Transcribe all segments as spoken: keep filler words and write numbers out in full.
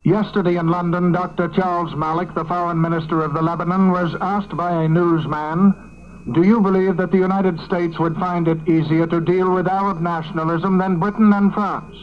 Yesterday in London, Doctor Charles Malik, the foreign minister of the Lebanon, was asked by a newsman, "Do you believe that the United States would find it easier to deal with Arab nationalism than Britain and France?"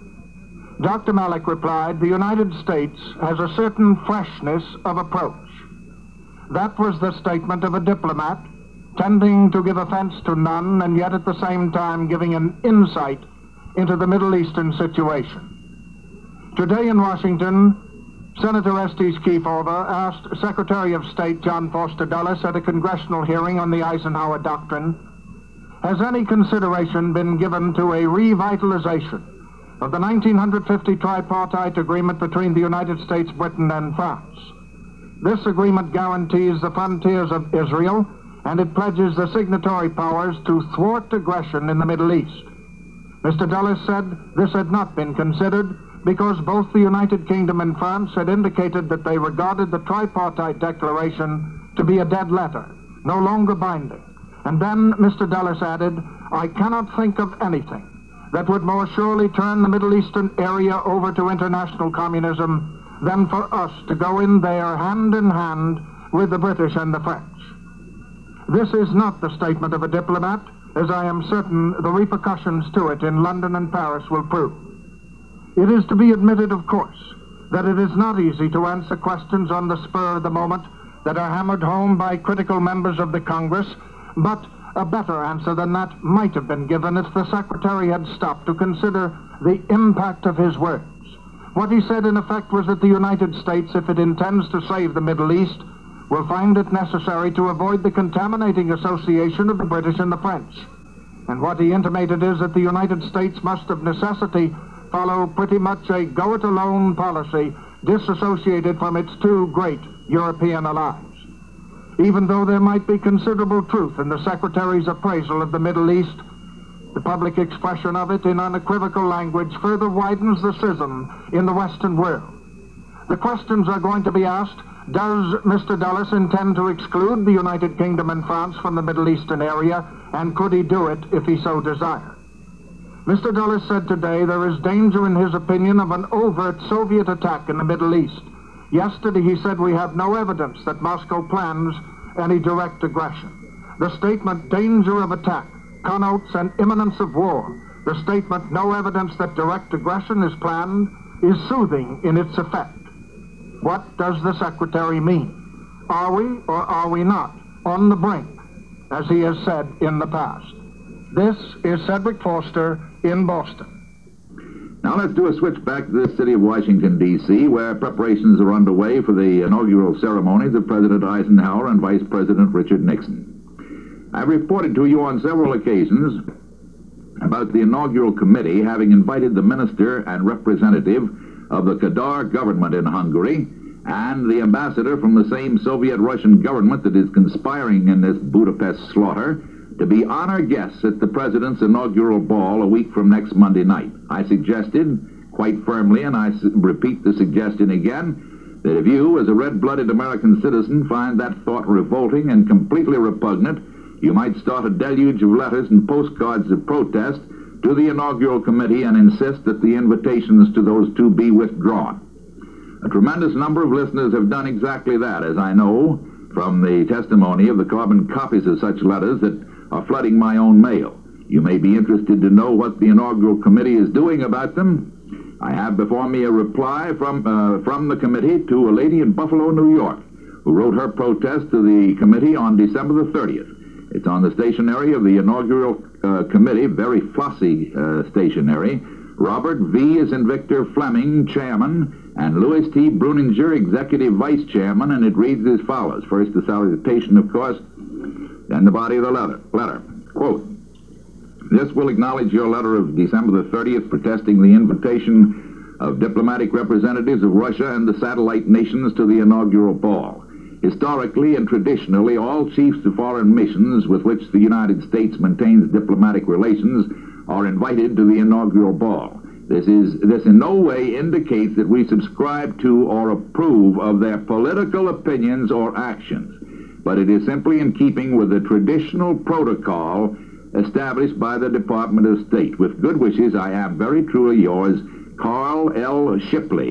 Doctor Malik replied, "The United States has a certain freshness of approach." That was the statement of a diplomat, tending to give offense to none and yet at the same time giving an insight into the Middle Eastern situation. Today in Washington, Senator Estes Kefauver asked Secretary of State John Foster Dulles at a congressional hearing on the Eisenhower Doctrine, "Has any consideration been given to a revitalization of the nineteen fifty tripartite agreement between the United States, Britain, and France? This agreement guarantees the frontiers of Israel, and it pledges the signatory powers to thwart aggression in the Middle East." Mister Dulles said this had not been considered because both the United Kingdom and France had indicated that they regarded the tripartite declaration to be a dead letter, no longer binding. And then Mister Dulles added, "I cannot think of anything that would more surely turn the Middle Eastern area over to international communism than for us to go in there hand in hand with the British and the French." This is not the statement of a diplomat, as I am certain the repercussions to it in London and Paris will prove. It is to be admitted, of course, that it is not easy to answer questions on the spur of the moment that are hammered home by critical members of the Congress, but a better answer than that might have been given if the Secretary had stopped to consider the impact of his words. What he said, in effect, was that the United States, if it intends to save the Middle East, will find it necessary to avoid the contaminating association of the British and the French. And what he intimated is that the United States must of necessity follow pretty much a go-it-alone policy disassociated from its two great European allies. Even though there might be considerable truth in the Secretary's appraisal of the Middle East, the public expression of it in unequivocal language further widens the schism in the Western world. The questions are going to be asked: does Mister Dulles intend to exclude the United Kingdom and France from the Middle Eastern area, and could he do it if he so desired? Mister Dulles said today there is danger, in his opinion, of an overt Soviet attack in the Middle East. Yesterday he said we have no evidence that Moscow plans any direct aggression. The statement "danger of attack" connotes an imminence of war. The statement "no evidence that direct aggression is planned" is soothing in its effect. What does the Secretary mean? Are we or are we not on the brink, as he has said in the past? This is Cedric Foster in Boston. Now let's do a switch back to the city of Washington, D C, where preparations are underway for the inaugural ceremonies of President Eisenhower and Vice President Richard Nixon. I've reported to you on several occasions about the inaugural committee having invited the minister and representative of the Kadar government in Hungary and the ambassador from the same Soviet-Russian government that is conspiring in this Budapest slaughter to be honor guests at the president's inaugural ball a week from next Monday night. I suggested, quite firmly, and I repeat the suggestion again, that if you, as a red-blooded American citizen, find that thought revolting and completely repugnant, you might start a deluge of letters and postcards of protest to the inaugural committee and insist that the invitations to those two be withdrawn. A tremendous number of listeners have done exactly that, as I know from the testimony of the carbon copies of such letters that are flooding my own mail. You may be interested to know what the inaugural committee is doing about them. I have before me a reply from uh, from the committee to a lady in Buffalo, New York, who wrote her protest to the committee on December the thirtieth. It's on the stationery of the inaugural uh, committee, very flossy uh, stationery. Robert V. as in Victor Fleming, chairman, and Louis T. Bruninger, executive vice chairman, and it reads as follows. First, the salutation, of course, then the body of the letter. Letter. Quote, "This will acknowledge your letter of December the thirtieth protesting the invitation of diplomatic representatives of Russia and the satellite nations to the inaugural ball. Historically and traditionally, all chiefs of foreign missions with which the United States maintains diplomatic relations are invited to the inaugural ball. This is this in no way indicates that we subscribe to or approve of their political opinions or actions, but it is simply in keeping with the traditional protocol established by the Department of State. With good wishes, I am very truly yours, Carl L. Shipley,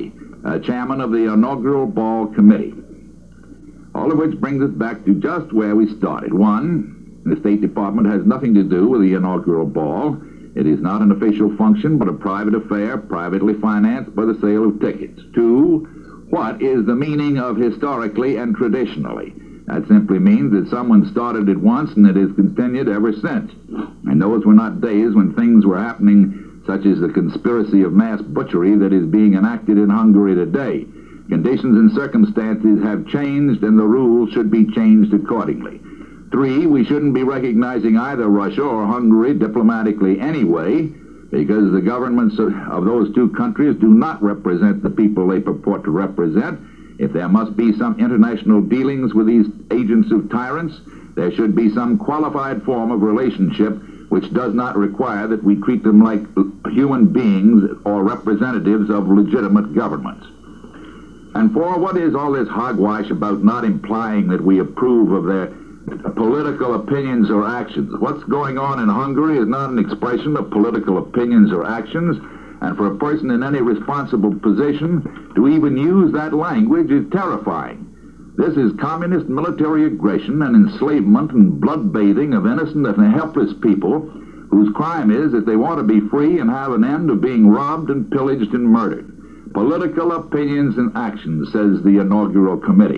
uh, chairman of the inaugural ball committee. All of which brings us back to just where we started. One, the State Department has nothing to do with the inaugural ball. It is not an official function, but a private affair, privately financed by the sale of tickets. Two, what is the meaning of historically and traditionally? That simply means that someone started it once and it has continued ever since. And those were not days when things were happening such as the conspiracy of mass butchery that is being enacted in Hungary today. Conditions and circumstances have changed, and the rules should be changed accordingly. Three, we shouldn't be recognizing either Russia or Hungary diplomatically anyway, because the governments of, of those two countries do not represent the people they purport to represent. If there must be some international dealings with these agents of tyrants, there should be some qualified form of relationship which does not require that we treat them like human beings or representatives of legitimate governments. And four, what is all this hogwash about not implying that we approve of their political opinions or actions? What's going on in Hungary is not an expression of political opinions or actions, and for a person in any responsible position to even use that language is terrifying. This is communist military aggression and enslavement and blood-bathing of innocent and helpless people whose crime is that they want to be free and have an end of being robbed and pillaged and murdered. Political opinions and actions, says the inaugural committee.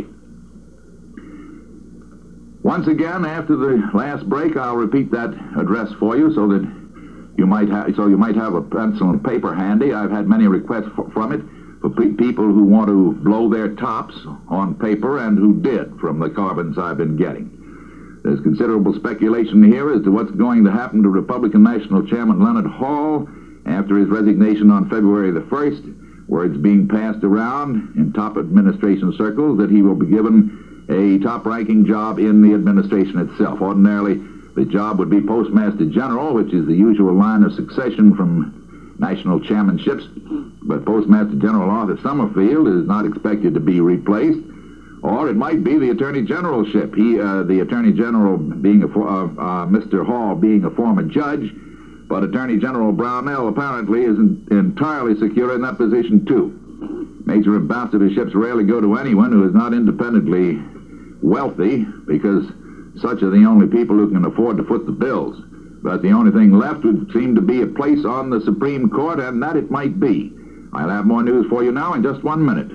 Once again, after the last break, I'll repeat that address for you so that you might have, so you might have a pencil and paper handy. I've had many requests for, from it for pe- people who want to blow their tops on paper and who did from the carbons I've been getting. There's considerable speculation here as to what's going to happen to Republican National Chairman Leonard Hall after his resignation on February the first. Words being passed around in top administration circles that he will be given a top-ranking job in the administration itself. Ordinarily, the job would be Postmaster General, which is the usual line of succession from national chairmanships. But Postmaster General Arthur Summerfield is not expected to be replaced. Or it might be the Attorney Generalship. He, uh, the Attorney General being a, uh, uh, Mister Hall being a former judge, but Attorney General Brownell apparently isn't entirely secure in that position, too. Major ambassadorships rarely go to anyone who is not independently wealthy, because such are the only people who can afford to foot the bills. But the only thing left would seem to be a place on the Supreme Court, and that it might be. I'll have more news for you now in just one minute.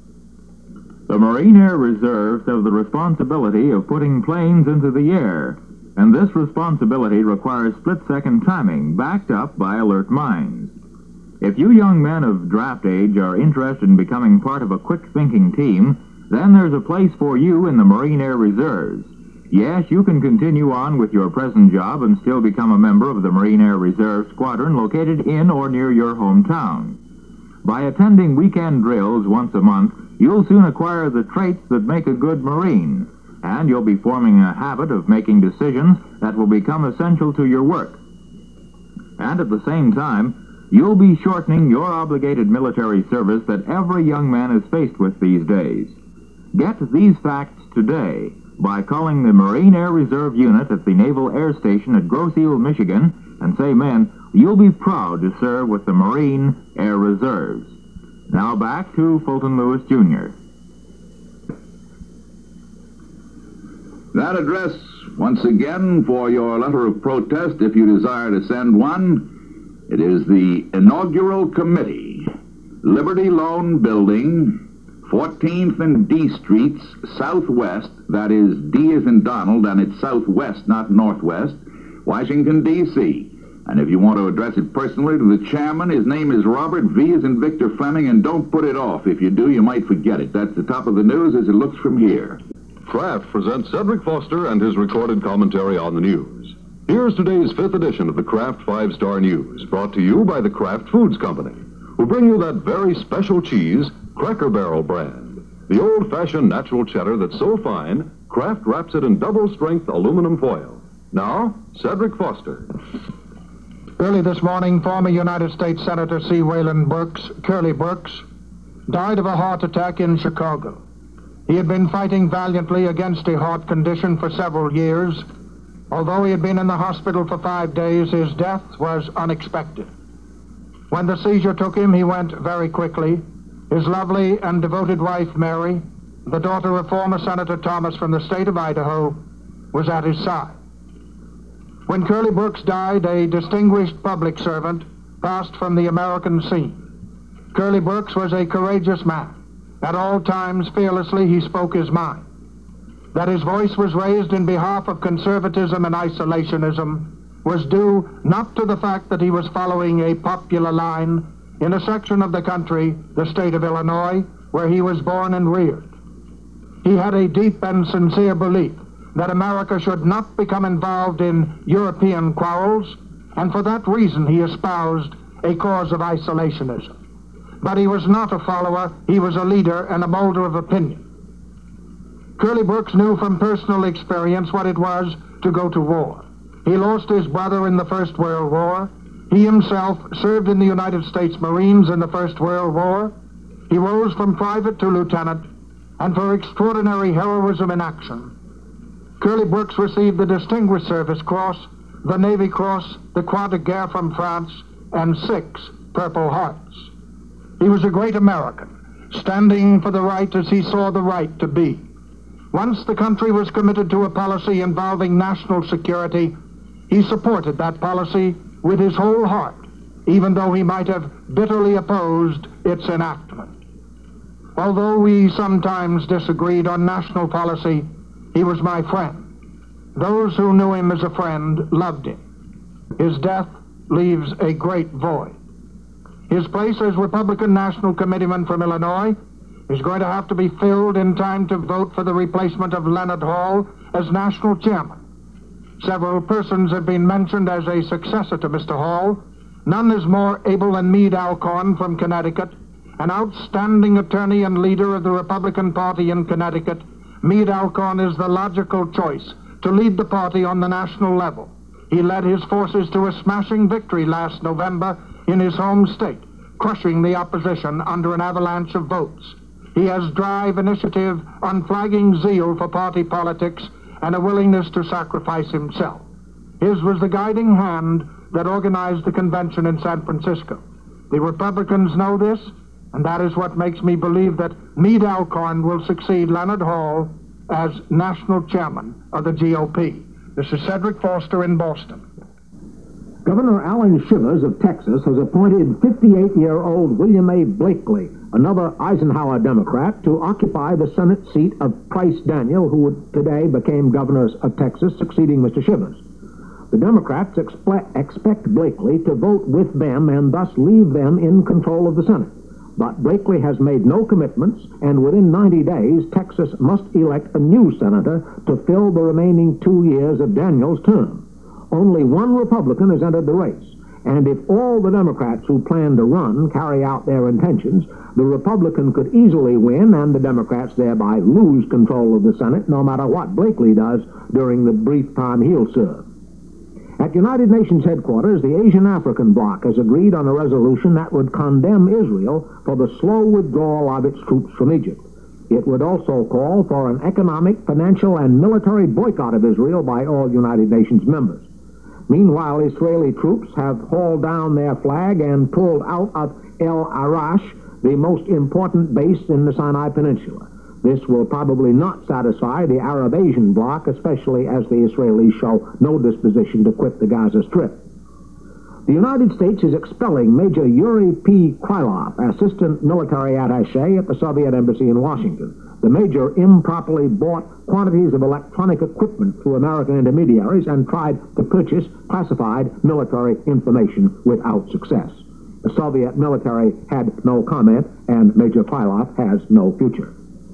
The Marine Air Reserves have the responsibility of putting planes into the air, and this responsibility requires split-second timing, backed up by alert minds. If you young men of draft age are interested in becoming part of a quick-thinking team, then there's a place for you in the Marine Air Reserves. Yes, you can continue on with your present job and still become a member of the Marine Air Reserve Squadron located in or near your hometown. By attending weekend drills once a month, you'll soon acquire the traits that make a good Marine, and you'll be forming a habit of making decisions that will become essential to your work. And at the same time, you'll be shortening your obligated military service that every young man is faced with these days. Get these facts today by calling the Marine Air Reserve Unit at the Naval Air Station at Grosse Ile, Michigan, and say, men, you'll be proud to serve with the Marine Air Reserves. Now back to Fulton Lewis, Junior That address, once again, for your letter of protest, if you desire to send one. It is the Inaugural Committee, Liberty Loan Building, fourteenth and D Streets, Southwest, that is, D as in Donald, and it's Southwest, not Northwest, Washington, D C And if you want to address it personally to the chairman, his name is Robert V as in Victor Fleming, and don't put it off. If you do, you might forget it. That's the top of the news as it looks from here. Kraft presents Cedric Foster and his recorded commentary on the news. Here's today's fifth edition of the Kraft Five-Star News, brought to you by the Kraft Foods Company, who bring you that very special cheese, Cracker Barrel brand. The old-fashioned natural cheddar that's so fine, Kraft wraps it in double-strength aluminum foil. Now, Cedric Foster. Early this morning, former United States Senator C. Wayland Burks, Curly Burks, died of a heart attack in Chicago. He had been fighting valiantly against a heart condition for several years. Although he had been in the hospital for five days, his death was unexpected. When the seizure took him, he went very quickly. His lovely and devoted wife, Mary, the daughter of former Senator Thomas from the state of Idaho, was at his side. When Curly Brooks died, a distinguished public servant passed from the American scene. Curly Brooks was a courageous man. At all times, fearlessly, he spoke his mind. That his voice was raised in behalf of conservatism and isolationism was due not to the fact that he was following a popular line in a section of the country, the state of Illinois, where he was born and reared. He had a deep and sincere belief that America should not become involved in European quarrels, and for that reason he espoused a cause of isolationism. But he was not a follower, he was a leader and a molder of opinion. Curly Brooks knew from personal experience what it was to go to war. He lost his brother in the First World War. He himself served in the United States Marines in the First World War. He rose from private to lieutenant, and for extraordinary heroism in action, Curly Brooks received the Distinguished Service Cross, the Navy Cross, the Croix de Guerre from France, and six Purple Hearts. He was a great American, standing for the right as he saw the right to be. Once the country was committed to a policy involving national security, he supported that policy with his whole heart, even though he might have bitterly opposed its enactment. Although we sometimes disagreed on national policy, he was my friend. Those who knew him as a friend loved him. His death leaves a great void. His place as Republican National Committeeman from Illinois is going to have to be filled in time to vote for the replacement of Leonard Hall as national chairman. Several persons have been mentioned as a successor to Mister Hall. None is more able than Meade Alcorn from Connecticut, an outstanding attorney and leader of the Republican Party in Connecticut. Meade Alcorn is the logical choice to lead the party on the national level. He led his forces to a smashing victory last November in his home state, crushing the opposition under an avalanche of votes. He has drive, initiative, unflagging zeal for party politics, and a willingness to sacrifice himself. His was the guiding hand that organized the convention in San Francisco. The Republicans know this, and that is what makes me believe that Meade Alcorn will succeed Leonard Hall as national chairman of the G O P. This is Cedric Foster in Boston. Governor Alan Shivers of Texas has appointed fifty-eight-year-old William A. Blakely, another Eisenhower Democrat, to occupy the Senate seat of Price Daniel, who today became governor of Texas, succeeding Mister Shivers. The Democrats expe- expect Blakely to vote with them and thus leave them in control of the Senate. But Blakely has made no commitments, and within ninety days, Texas must elect a new senator to fill the remaining two years of Daniel's term. Only one Republican has entered the race, and if all the Democrats who plan to run carry out their intentions, the Republican could easily win, and the Democrats thereby lose control of the Senate, no matter what Blakely does during the brief time he'll serve. At United Nations headquarters, the Asian African bloc has agreed on a resolution that would condemn Israel for the slow withdrawal of its troops from Egypt. It would also call for an economic, financial, and military boycott of Israel by all United Nations members. Meanwhile, Israeli troops have hauled down their flag and pulled out of El Arash, the most important base in the Sinai Peninsula. This will probably not satisfy the Arab Asian bloc, especially as the Israelis show no disposition to quit the Gaza Strip. The United States is expelling Major Yuri P. Krylov, assistant military attaché at the Soviet Embassy in Washington. The major improperly bought quantities of electronic equipment through American intermediaries and tried to purchase classified military information without success. The Soviet military had no comment, and Major Krylov has no future.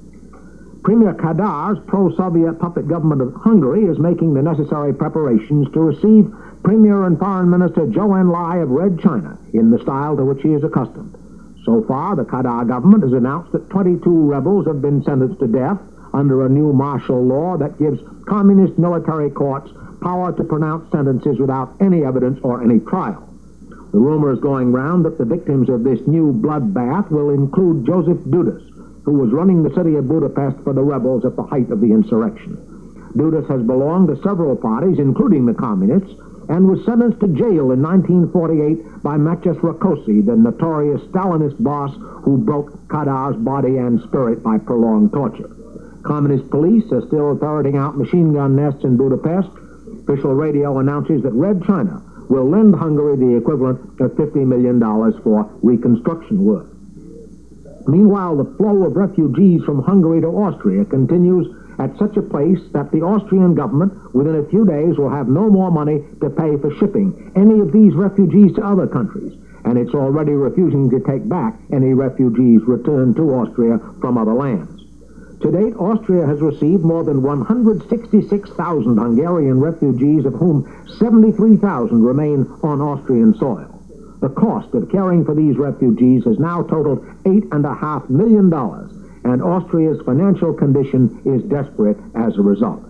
Premier Kadar's pro-Soviet puppet government of Hungary is making the necessary preparations to receive Premier and Foreign Minister Zhou Enlai of Red China in the style to which he is accustomed. So far, the Kadar government has announced that twenty-two rebels have been sentenced to death under a new martial law that gives communist military courts power to pronounce sentences without any evidence or any trial. The rumor is going round that the victims of this new bloodbath will include Joseph Dudas, who was running the city of Budapest for the rebels at the height of the insurrection. Dudas has belonged to several parties, including the Communists, and was sentenced to jail in nineteen forty-eight by Maciej Rákosi, the notorious Stalinist boss who broke Kadar's body and spirit by prolonged torture. Communist police are still ferreting out machine gun nests in Budapest. Official radio announces that Red China will lend Hungary the equivalent of fifty million dollars for reconstruction work. Meanwhile, the flow of refugees from Hungary to Austria continues at such a pace that the Austrian government, within a few days, will have no more money to pay for shipping any of these refugees to other countries, and it's already refusing to take back any refugees returned to Austria from other lands. To date, Austria has received more than one hundred sixty-six thousand Hungarian refugees, of whom seventy-three thousand remain on Austrian soil. The cost of caring for these refugees has now totaled eight and a half million dollars, and Austria's financial condition is desperate as a result.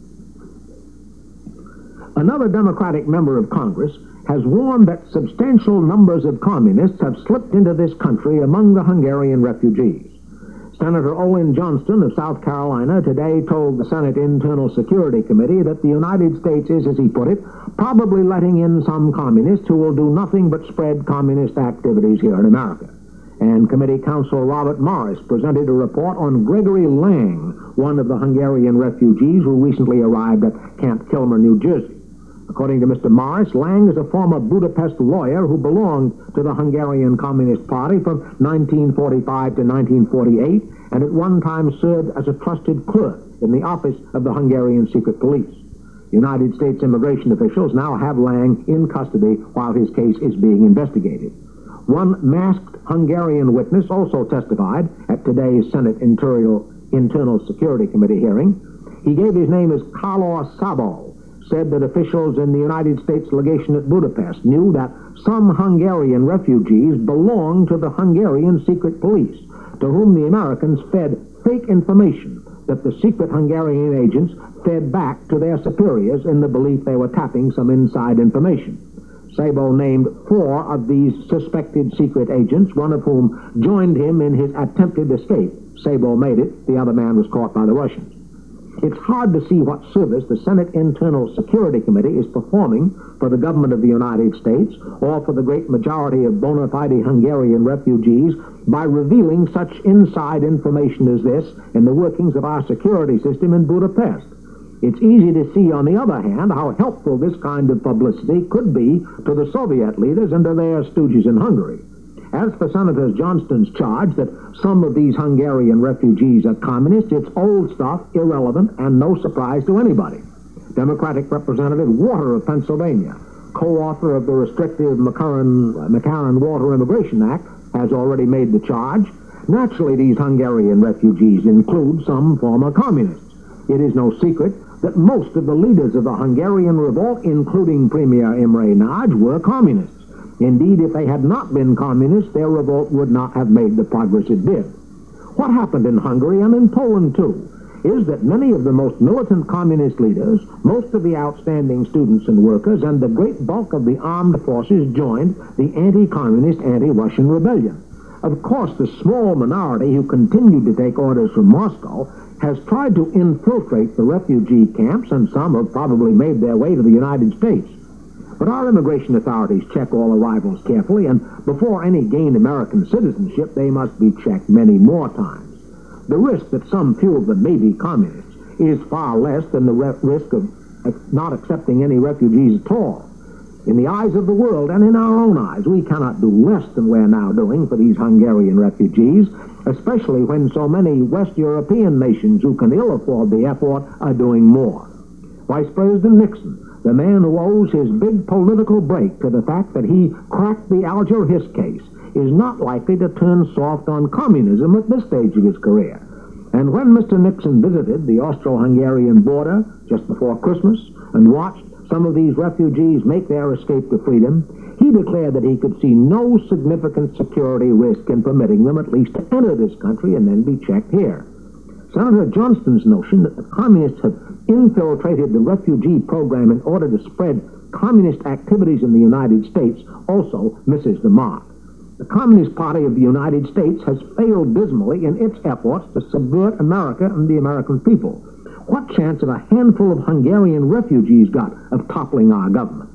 Another Democratic member of Congress has warned that substantial numbers of communists have slipped into this country among the Hungarian refugees. Senator Olin Johnston of South Carolina today told the Senate Internal Security Committee that the United States is, as he put it, probably letting in some communists who will do nothing but spread communist activities here in America. And Committee Counsel Robert Morris presented a report on Gregory Lang, one of the Hungarian refugees who recently arrived at Camp Kilmer, New Jersey. According to Mister Morris, Lang is a former Budapest lawyer who belonged to the Hungarian Communist Party from nineteen forty-five to nineteen forty-eight, and at one time served as a trusted clerk in the office of the Hungarian Secret Police. United States immigration officials now have Lang in custody while his case is being investigated. One masked Hungarian witness also testified at today's Senate Internal, Internal Security Committee hearing. He gave his name as Kálor Szabó, said that officials in the United States legation at Budapest knew that some Hungarian refugees belonged to the Hungarian secret police, to whom the Americans fed fake information that the secret Hungarian agents fed back to their superiors in the belief they were tapping some inside information. Szabó named four of these suspected secret agents, one of whom joined him in his attempted escape. Szabó made it. The other man was caught by the Russians. It's hard to see what service the Senate Internal Security Committee is performing for the government of the United States or for the great majority of bona fide Hungarian refugees by revealing such inside information as this in the workings of our security system in Budapest. It's easy to see, on the other hand, how helpful this kind of publicity could be to the Soviet leaders and to their stooges in Hungary. As for Senator Johnston's charge that some of these Hungarian refugees are communists, it's old stuff, irrelevant, and no surprise to anybody. Democratic Representative Water of Pennsylvania, co-author of the restrictive McCarran-Walter Immigration Act, has already made the charge. Naturally, these Hungarian refugees include some former communists. It is no secret that most of the leaders of the Hungarian revolt, including Premier Imre Nagy, were communists. Indeed, if they had not been communists, their revolt would not have made the progress it did. What happened in Hungary and in Poland, too, is that many of the most militant communist leaders, most of the outstanding students and workers, and the great bulk of the armed forces joined the anti-communist, anti-Russian rebellion. Of course, the small minority who continued to take orders from Moscow has tried to infiltrate the refugee camps, and some have probably made their way to the United States. But our immigration authorities check all arrivals carefully, and before any gain American citizenship, they must be checked many more times. The risk that some few of them may be communists is far less than the re- risk of uh, not accepting any refugees at all. In the eyes of the world, and in our own eyes, we cannot do less than we're now doing for these Hungarian refugees, especially when so many West European nations who can ill afford the effort are doing more. Vice President Nixon, the man who owes his big political break to the fact that he cracked the Alger Hiss case, is not likely to turn soft on communism at this stage of his career. And when Mister Nixon visited the Austro-Hungarian border just before Christmas and watched some of these refugees make their escape to freedom, he declared that he could see no significant security risk in permitting them at least to enter this country and then be checked here. Senator Johnston's notion that the communists have infiltrated the refugee program in order to spread communist activities in the United States also misses the mark. The Communist Party of the United States has failed dismally in its efforts to subvert America and the American people. What chance have a handful of Hungarian refugees got of toppling our government?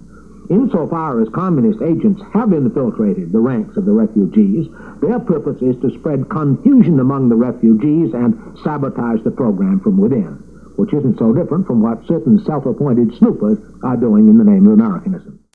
Insofar as communist agents have infiltrated the ranks of the refugees, their purpose is to spread confusion among the refugees and sabotage the program from within, which isn't so different from what certain self-appointed snoopers are doing in the name of Americanism.